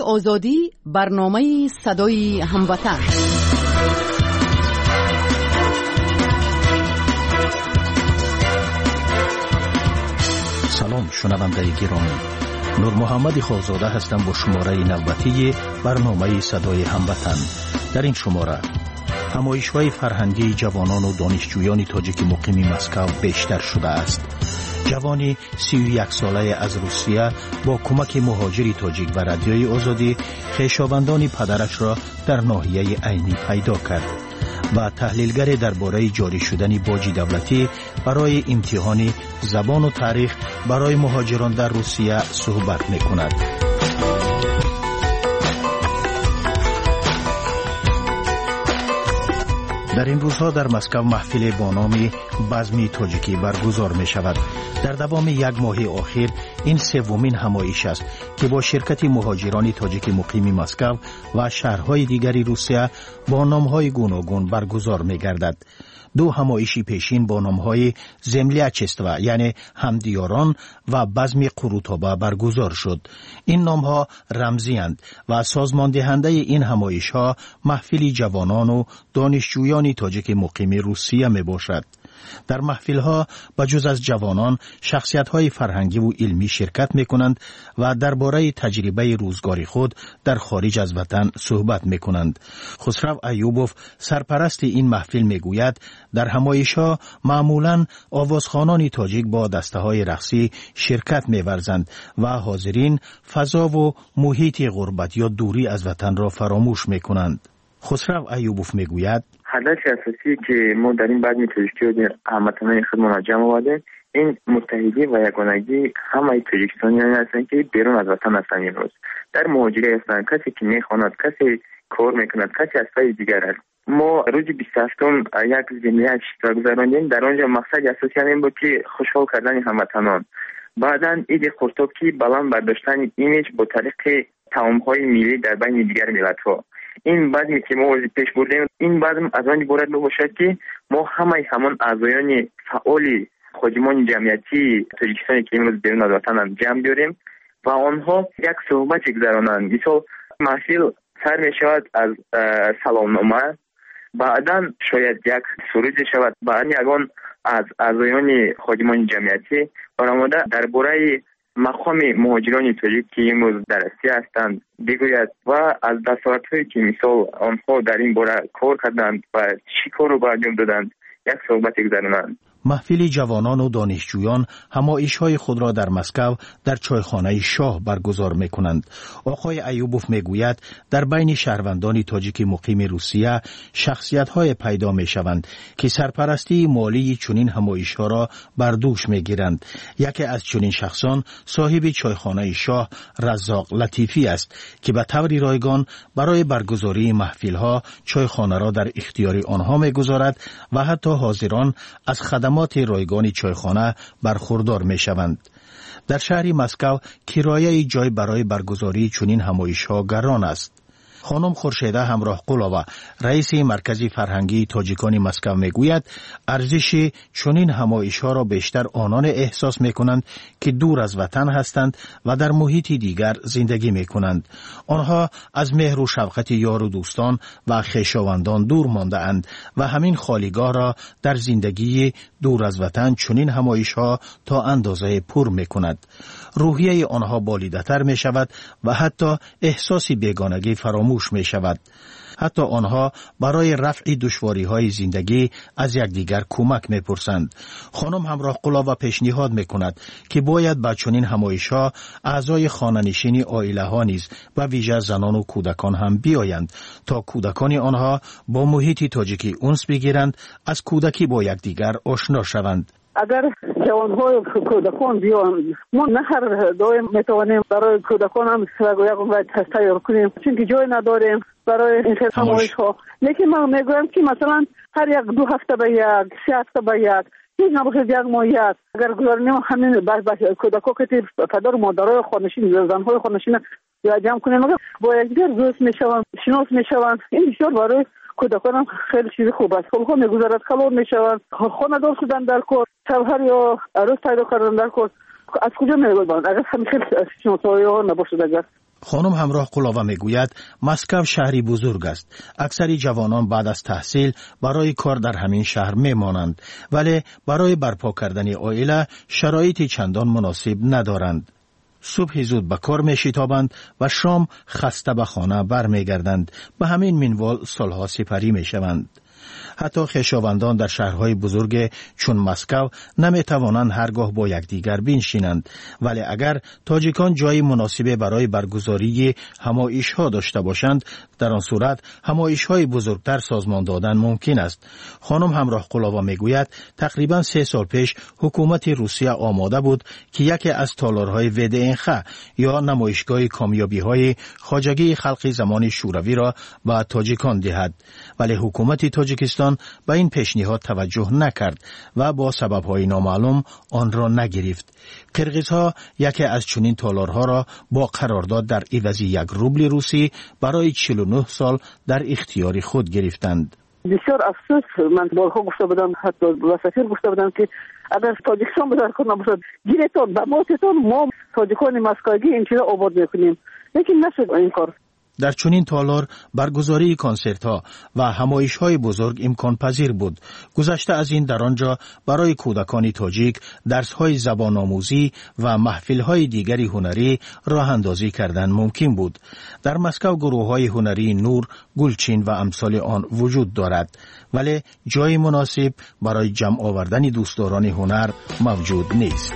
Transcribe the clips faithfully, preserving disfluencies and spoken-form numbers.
آزادی، برنامه صدای هموطن. سلام شنونده گرامی، نور محمد خالزاده هستم با شماره نوبتی برنامه صدای هموطن. در این شماره همایش‌های فرهنگی جوانان و دانشجویان تاجیک مقیم مسکو بیشتر شده است. جوانی سی و یک ساله از روسیه با کمک مهاجری تاجیک و رادیوی آزادی خویشاوندان پدرش را در ناحیه عینی پیدا کرد و تحلیلگر درباره جاری شدن باج دولتی برای امتحان زبان و تاریخ برای مهاجران در روسیه صحبت می‌کند. در این روزها در مسکو محفل با نام بزمی تاجیکی برگزار می شود. در دوام یک ماه اخیر این سومین همایش است که با شرکت مهاجران تاجیک مقیم مسکو و شهرهای دیگری روسیه با نامهای گوناگون برگزار می گردد. دو همایشی پیشین با نامهای زملیاچستوا یعنی همدیاران و بزمی قروتابه برگزار شد. این نامها رمزی اند و سازمان دهنده این همایش ها محفل جوانان و دانشجویان تاجیک مقیم روسیه می باشد. در محفل ها بجز از جوانان شخصیت های فرهنگی و علمی شرکت می کنند و درباره تجربه روزگاری خود در خارج از وطن صحبت می کنند. خسرو ایوبوف سرپرست این محفل می گوید در همایش ها معمولاً آوازخوانان تاجیک با دسته های رقصی شرکت می ورزند و حاضرین فضا و محیط غربت یا دوری از وطن را فراموش می کنند. خسرو ایوبوف می گوید هدف اساسی که ما در این بعد میتونیم که هموطنان خودمان جمع آورده این متحدی و یگانگی همه تاجیکستانیان هستند که بیرون از وطن هستند. این روز در مهاجری هستند، کسی که میخواند، کسی کار میکند، کسی از پای دیگر است. ما روز بیست و هفتم یک جمعیت اشتراک گذراندیم. در آنجا مقصد اساسی این بود که خوشحال کردن هموطنان. بعداً عید خورتاب که بلند برداشتن ایمیج با طریق طعام‌های ملی در بین دیگر ملت‌ها. این بزمی که ما پیش بردیم این بزم از آن عبارت باشد که ما همه همان اعضایان فعال خادمان جمعیتی تاجیکستان که امروز بیرون از وطن جمع بیاریم و آنها یک صحبت گذرانند. مثلا محفل سر می شود از سلامنامه، بعدا شاید یک سرود شود، بعد یگان از اعضایان خادمان جمعیتی برآمده درباره مقام مهاجران تاجیک که امروز در روسیه هستند بگوید و از دستاوردهایی که مثال آنها در این باره کار کردند و چی کار رو انجام دادند یک صحبت گذرانند. محفل جوانان و دانشجویان همایش‌های خود را در مسکو در چایخانه شاه برگزار می‌کنند. آقای ایوبوف می‌گوید در بین شهروندان تاجیک مقیم روسیه شخصیت‌های پیدا می‌شوند که سرپرستی مالی چنین همایش‌ها را بر دوش می‌گیرند. یکی از چنین شخصان صاحب چایخانه شاه رزاق لطیفی است که به طور رایگان برای برگزاری محفل‌ها چایخانه را در اختیار آنها می‌گذارد و حتی حاضران از خدمات رایگان چایخانه برخوردار می شوند. در شهر مسکو کرایه جای برای برگزاری چنین همایش‌ها گران است. خانم خورشیده همراه قلاوه رئیس مرکز فرهنگی تاجیکان مسکو میگوید ارزش چنین همایش‌ها را بیشتر آنان احساس میکنند که دور از وطن هستند و در محیط دیگر زندگی میکنند. آنها از مهر و شفقت یار و دوستان و خویشاوندان دور مانده اند و همین خالیگاه را در زندگی دور از وطن چنین همایش‌ها تا اندازه پر میکند. روحیه آنها بالیده‌تر می شود و حتی احساس بیگانگی فراموش می شود. حتی آنها برای رفع دشواری‌های زندگی از یکدیگر کمک می‌پرسند. خانم همراه قلاوه پیشنهاد می‌کند که باید با چنین همایش‌ها اعضای خانه‌نشین عائله‌ها نیز و ویژه زنان و کودکان هم بیایند تا کودکان آنها با محیط تاجیکی انس بگیرند، از کودکی با یکدیگر آشنا شوند. اگر جوان‌های کودکان بیان ما نه هر دایم میتوانیم برای کودکان هم یک تیار کنیم چون که جای نداریم برای این همایش‌ها. لیکن من میگویم که مثلا هر یک دو هفته به یک سه هفته به یک این نباشه یک ماه یک اگر گذاریم همین بس بس کودکان که پدر و مادرای خانشین زن‌های خانشین جمع کنیم با یکدیگر دوست میشوند شناس میشوند. این بسیار برای کودکان خیلی چیز خوب است. خب هم میگذارد خلور میشوند خانه دار شدن در کار شوهر یا عروس پیدا کردن در کار از کجا میگذارند اگر همین خیلی شناسایی ها نباشد. اگر خانم همراه قلاوه میگوید مسکو شهری بزرگ است. اکثر جوانان بعد از تحصیل برای کار در همین شهر میمانند، ولی برای برپا کردن عائله شرایط چندان مناسب ندارند. صبح زود به کار میشتابند و شام خسته به خانه برمیگردند. به همین منوال سالها سپری میشوند. حتی خویشاوندان در شهرهای بزرگ چون مسکو نمیتوانند هرگاه با یکدیگر بنشینند، ولی اگر تاجیکان جای مناسب برای برگزاری همایش‌ها داشته باشند، در آن صورت همایش‌های بزرگتر سازمان دادن ممکن است. خانم همراه قلاوه میگوید تقریبا سه سال پیش حکومت روسیه آماده بود که یکی از تالارهای ودئنخ یا نمایشگاه کامیابی‌های خواجگی خلق زمان شوروی را به تاجیکان دهد، ولی حکومت تاجیکستان به این پیشنهاد توجه نکرد و با سبب‌های نامعلوم آن را نگرفت. قرقیزها یکی از چنین تالارها را با قرارداد در عوض یک روبل روسی برای چهل و نه سال در اختیار خود گرفتند. بسیار افسوس، من بارها گفته بودم، حتی با سفیر گفته بودم که اگر تاجیکستان بدر کنه باشد گیرتان به ماتتان، ما تاجیکان مسکویی این چیزا آباد میکنیم، لیکن نشد این کار. در چنین تالار برگزاری کنسرت‌ها و همایش‌های بزرگ امکان پذیر بود. گذشته از این در آنجا برای کودکان تاجیک درس‌های زبان آموزی و محفل‌های دیگری هنری راه اندازی کردن ممکن بود. در مسکو گروه‌های هنری نور، گلچین و امثال آن وجود دارد، ولی جای مناسب برای جمع آوردن دوستداران هنر موجود نیست.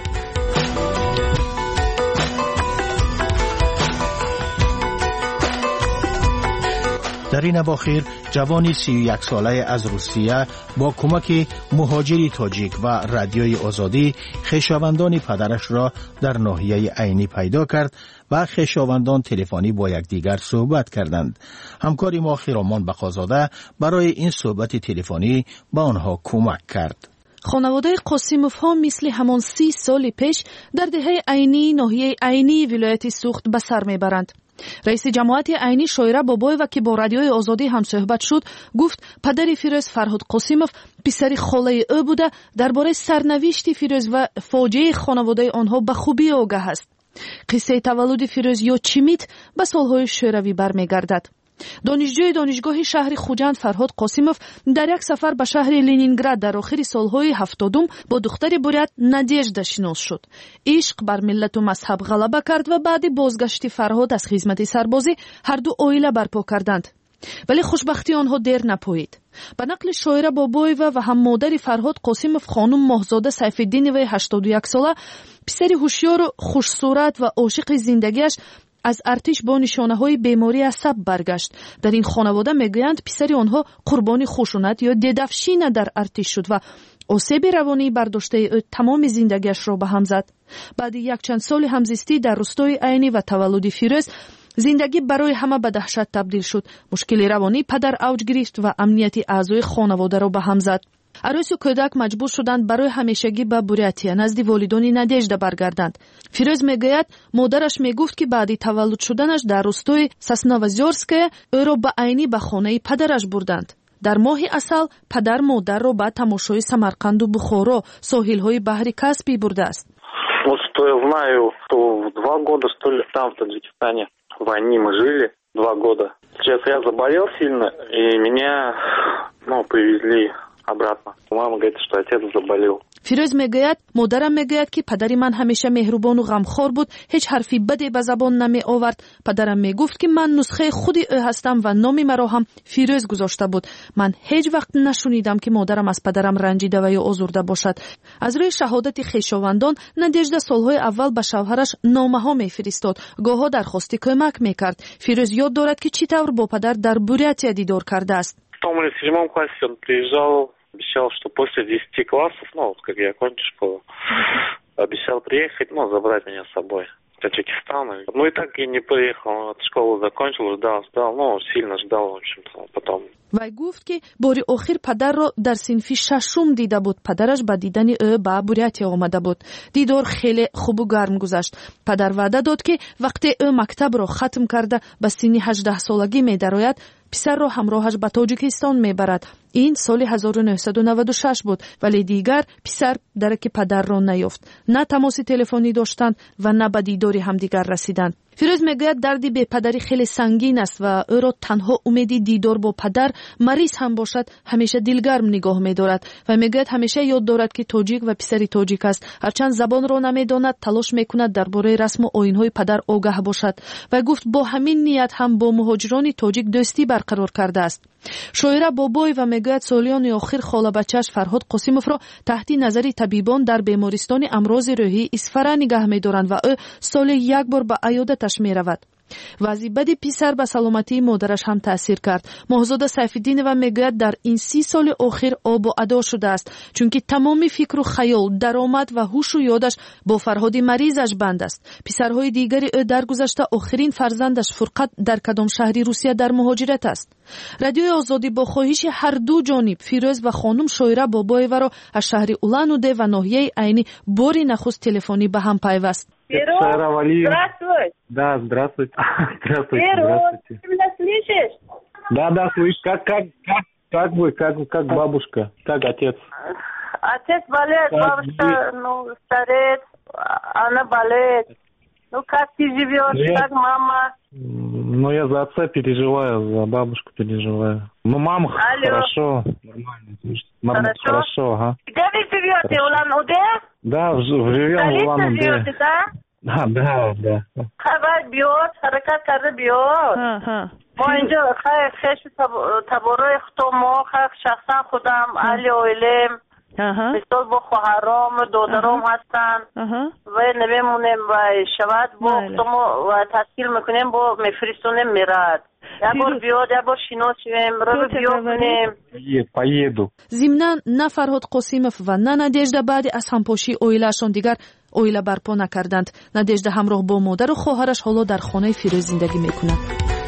در این اواخر جوانی سی و یک ساله از روسیه با کمک مهاجری تاجیک و رادیوی آزادی خویشاوندان پدرش را در ناحیه عینی پیدا کرد و خویشاوندان تلفنی با یکدیگر صحبت کردند. همکار ما خیرامان بقازاده برای این صحبت تلفنی به آنها کمک کرد. خانواده قاسیموف ها مثل همان سی سال پیش در دهه عینی ناحیه عینی ولایت سوخت به سر میبرند. رئیس جماعت عینی شایره بابایова که با رادیوی آزادی هم صحبت شد گفت پدر فیروز فرهاد قاسیموف پسر خاله او بوده، درباره سرنوشت فیروز و فاجعه خانواده آنها به خوبی آگاه است. قصه تولد فیروز یا چیمیت به سالهای شوروی برمیگردد. دانشجوی دانشگاه شهر خوجند فرهاد قاسیموف در یک سفر به شهر لنینگراد در آخر سالهای هفتادم با دختر بوریت نادیژدا شناس شد. عشق بر ملت و مذهب غلبه کرد و بعد بازگشت فرهاد از خدمت سربازی هر دو عائله برپا کردند. ولی خوشبختی آنها دیر نپایید. به نقل شایره بابایова و هم مادر فرهاد قاسیموف خانم ماهزاده سیفالدینوی هشتاد و یک ساله پسر هوشیار و خوشصورت و عاشق زندگیش از ارتش با نشانه‌های بیماری عصب برگشت. در این خانواده میگویند پسر آنها قربانی خشونت یا ددفشین در ارتش شد و آسیب روانی برداشته او تمام زندگیش را به هم زد. بعد یک چند سال همزیستی در روستای عینی و تولد فیروز زندگی برای همه به دهشت تبدیل شد. مشکل روانی پدر اوج گرفت و امنیت اعضای خانواده را به هم زد. عروس و کودک مجبور شدند برای همیشگی به بوریاتیا نزد والدان نادیژدا برگردند. فیروز میگوید مادرش میگفت که بعد تولد شدنش در روستای ساسنوازورسکه او را به عینی به خانه پدرش بردند. در ماه عسل پدر مادر را به تماشای سمرقند و بخارا ساحل‌های بحر کاسپی برده است. Вот что я знаю, что два года что ли там в Таджикистане в войне мы жили, два года. Сейчас я заболел сильно и меня, ну, привезли обратно. Мама говорит, что отец заболел. فیروز میگوید مادرم میگوید که پدر من همیشه مهربان و غمخوار بود، هیچ حرفی بدی به زبان نمی آورد. پدرم میگفت که من نسخه خود او هستم و نام مرا هم فیروز گذاشته بود. من هیچ وقت نشنیدم که مادرم از پدرم رنجیده و یا آزرده باشد. از روی شهادت خویشاوندان نادیژدا سالهای اول به شوهرش نامه ها میفرستاد، گاهها درخواست کمک میکرد. فیروز یاد دارد که چطور با پدر در بوریاتیا دیدار کرده است. В том или седьмом классе он приезжал, обещал, что после десяти классов, ну, вот как я кончу школу, обещал приехать, ну, забрать меня с собой в Таджикистан. Ну, и так и не приехал, от школы закончил, ждал, ждал, ну, сильно ждал, в общем-то, потом. وی گفت که باری آخر پدر را در صنف ششم دیده بود. پدرش به دیدن او به بوریاتیا آمده بود. دیدار خیلی خوب و گرم گذشت. پدر وعده داد که وقتی او مکتب را ختم کرده به سن هجده سالگی می درآید، پسر را همراهش به تاجیکستان میبرد. این سال هزار و نهصد و نود و شش بود، ولی دیگر پسر درک پدر را نیافت. نه تماس تلفنی داشتند و نه به دیدار همدیگر رسیدند. фирӯз мегӯяд дарди бепадарӣ хеле сангин аст ва ӯро танҳо умеди дидор бо падар, мариз ҳам бошад, ҳамеша дилгарм нигоҳ медорад ва мегӯяд ҳамеша ёд дорад ки тоҷик ва писари тоҷик аст. ҳарчанд забонро намедонад, талош мекунад дар бораи расму оинҳои падар огаҳ бошад. Вай гуфт бо ҳамин ният ҳам бо муҳоҷирони тоҷик дӯстӣ барқарор кардааст. шоира Бобоева мегӯяд солиёни охир холабачааш Фарҳод Қосимовро таҳти назари табибон дар бемористони амрози рӯҳӣ Исфара нигаҳ медоранд ва ӯ соли як бор ба аёдаташ меравад. вазъи бади писар ба саломатии модараш ҳам таъсир кард. моҳзода Сайфиддинова мегӯяд дар ин си соли охир обу адо шудааст, чунки тамоми фикру хаёл, даромад ва ҳушу ёдаш бо Фарҳоди маризаш банд аст. писарҳои дигари ӯ даргузашта охирин фарзандаш Фурқат дар кадом шаҳри Русия дар муҳоҷират аст. радиои Озодӣ бо хоҳиши ҳарду ҷониб Фирӯз ва хонум Шоира Бобоеваро аз шаҳри Улан-Удэ ва ноҳияи Айни бори нахуст телефонӣ ба ҳам пайваст. Здравствуй. Да, здравствуйте. Здравствуйте. Здравствуйте. Ты меня слышишь? Да, да, слышь. Как, как, как, как вы, как, как бабушка, как отец? Отец болеет, как бабушка, вы... ну, стареет, она болеет. Ну, как ты живешь, я... как мама? Ну, я за отца переживаю, за бабушку переживаю. Ну, мама Алло. Хорошо, нормально, нормально, хорошо, хорошо, ага. Где вы живете, Улан-Удэ? Да, живем в Улан-Удэ. живете, да? Да, да, да. Хабар биёд, ҳаракат карда биёд. мо инҷо хеши табораи хутомо шахсан худам аҳли оилем мисол бо хоҳаром додаром ҳастанд ва намемонем ва шавад бо хутомо ва таҳсил мекунем бо мефиристонем мерад. як бор биёд, як бор шинос шивем, ро биё кунем. Поеду. зимнан на Фарҳод Қосимов ва на Надежда баъди аз ҳампошии оилаашон дигар оила барпо накарданд. Надежда ҳамроҳ бо модару хоҳараш ҳоло дар хонаи Фирӯз зиндагӣ мекунад.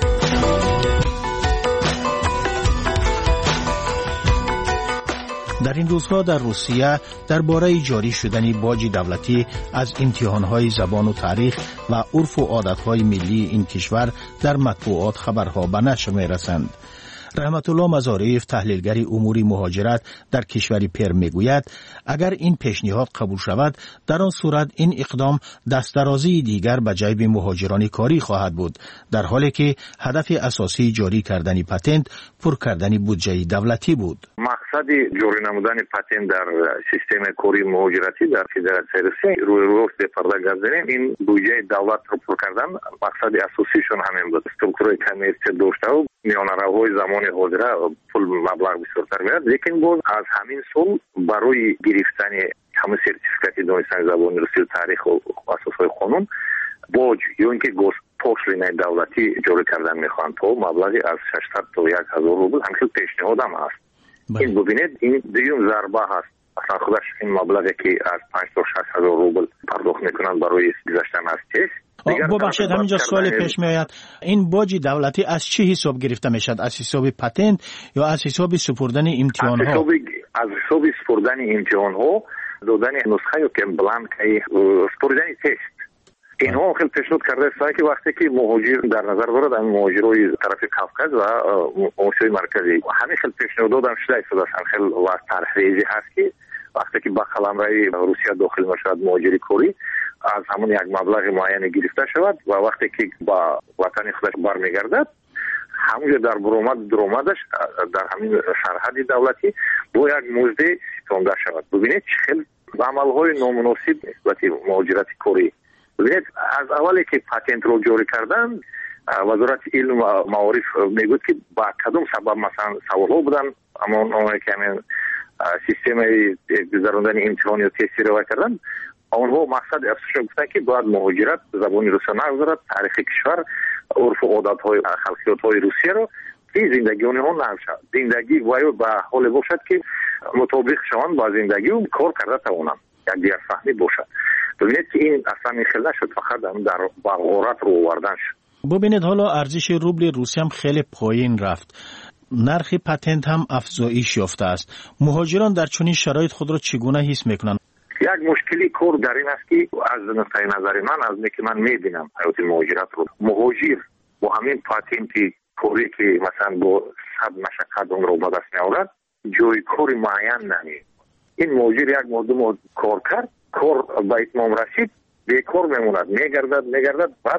در این روزها در روسیه درباره جاری شدن باج دولتی از امتحانهای زبان و تاریخ و عرف و عادتهای ملی این کشور در مطبوعات خبرها به نشر می‌رسند. رحمت الله مزاریف تحلیلگر امور مهاجرت در کشور پر میگوید اگر این پیشنهاد قبول شود در آن صورت این اقدام دسترازی دیگر به جیب مهاجران کاری خواهد بود، در حالی که هدف اساسی جاری کردن پتنت پر کردن بودجه دولتی بود. مقصد جاری نمودن پتنت در سیستم کاری مهاجرتی در فدراسیون روسیه روی رفت پرده گذاریم این بودجه دولت رو پر کردن مقصد اساسیشون همین بود. استرکتور کمیسیون داشته و میانراهای زمان حاضره پول مبلغ بسیارتر میاد، لیکن باز از همین سال برای گرفتن همه سرتیفیکات دانستن زبان روسی و تاریخ و اساسهای قانون باج یا اینکه پوشلینه دولتی جاری کردن میخوان تا مبلغی از ششصد تا یک هزار روبل همچون پیشنهاد هم هست. این ببینید این دیوم ضربه هست. اصلا خودش این مبلغی که از پنج تا شش هزار روبل پرداخت میکنن برای گذشتن از تست. ببخشید همینجا سوال پیش می آید، این باج دولتی از چه حساب گرفته میشد؟ از حساب پتنت یا از حساب سپردن امتحان ها؟ از حساب از حساب سپردن امتحان ها، دادن نسخه یا که بلانک سپردن تست. اینها خیلی پیشنهاد کرده است که وقتی که مهاجر در نظر دارد این مهاجرای طرف کافکاز و آسیای مرکزی همین خیلی پیشنهاد دادم شده است خیلی واسه تحریزی هست که وقتی که با قلمرو روسیه داخل میشود مهاجری کوری از همون یک مبلغ معین گرفته شود و وقتی که با وطن خودش برمیگردد همونجا در برآمد درآمدش در همین سرحد دولتی با یک مزد ستانده شود. ببینید خیلی عملهای نامناسب نسبت مهاجرت کوری. ببینید از اولی که پتنت رو جاری کردن وزارت علم و معارف میگوید که با کدام سبب مثلا سوالها بودن اما اونایی که همین سیستم گذراندن امتحان یا تستی رو کردن آنها مقصد افزایش گفتن که باید مهاجرت زبان روسیه نگذارد، تاریخ کشور، عرف و عادت‌های خلقیات‌های روسیه رو این زندگی اونها نشود. زندگی وایو به حال باشد که مطابق شوند با زندگی و کار کرده توانند. یک دیگر فهمی باشد. ببینید که این اصلا خیلی نشد، فقط در بغارت رو آوردن شد. ببینید حالا ارزش روبل روسیه هم خیلی پایین رفت. نرخ پتنت هم افزایش یافته است. مهاجران در چنین شرایط خود را چگونه حس میکنند؟ یک مشکلی کور در این است که از نقطه نظر من از اینکه من میبینم حیات مهاجرت رو مهاجر با همین پاتنتی کوری که مثلا با صد مشقت اون رو به دست میآورد جای کاری معین نمی. این مهاجر یک مدت کار کرد، کار به اتمام رسید، بیکار میموند، میگردد میگردد بعد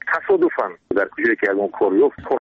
تصادفاً در کجایی که اون کار یافت کار